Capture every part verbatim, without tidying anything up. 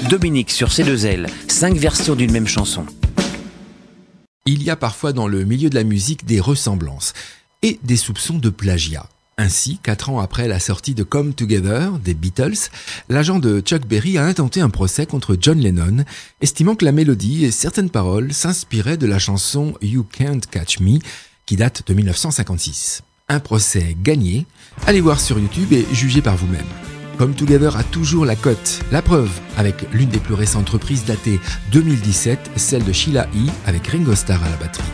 Dominique sur C deux L, cinq versions d'une même chanson. Il y a parfois dans le milieu de la musique des ressemblances et des soupçons de plagiat. Ainsi, quatre ans après la sortie de Come Together des Beatles, l'agent de Chuck Berry a intenté un procès contre John Lennon, estimant que la mélodie et certaines paroles s'inspiraient de la chanson You Can't Catch Me, qui date de dix-neuf cent cinquante-six. Un procès gagné, allez voir sur YouTube et jugez par vous-même. Come Together a toujours la cote. La preuve, avec l'une des plus récentes reprises datée deux mille dix-sept, celle de Sheila E. avec Ringo Starr à la batterie.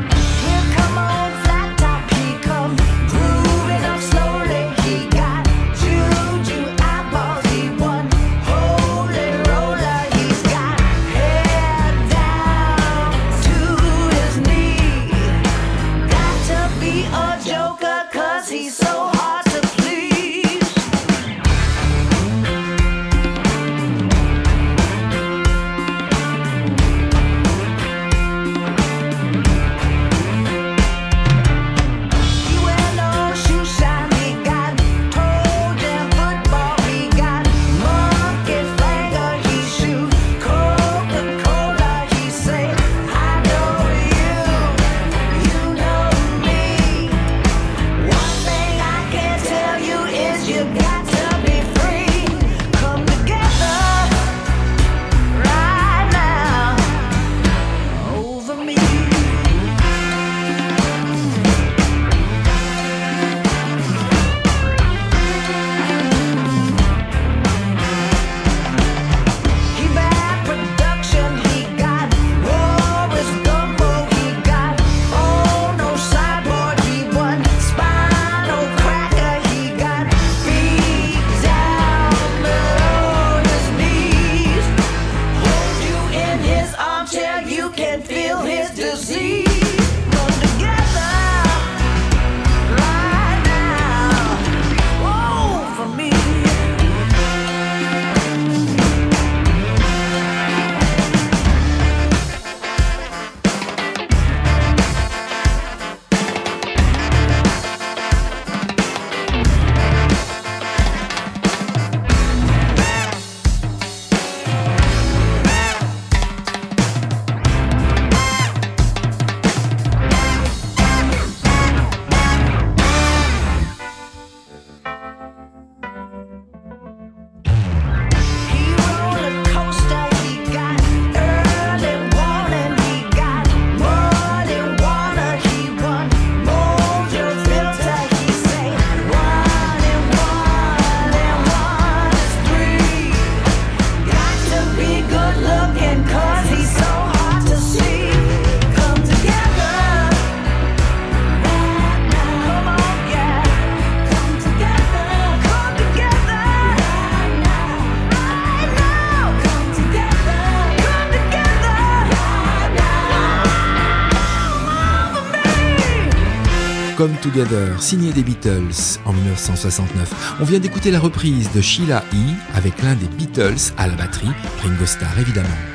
Come Together, signé des Beatles en dix-neuf cent soixante-neuf. On vient d'écouter la reprise de Sheila E. avec l'un des Beatles à la batterie, Ringo Starr évidemment.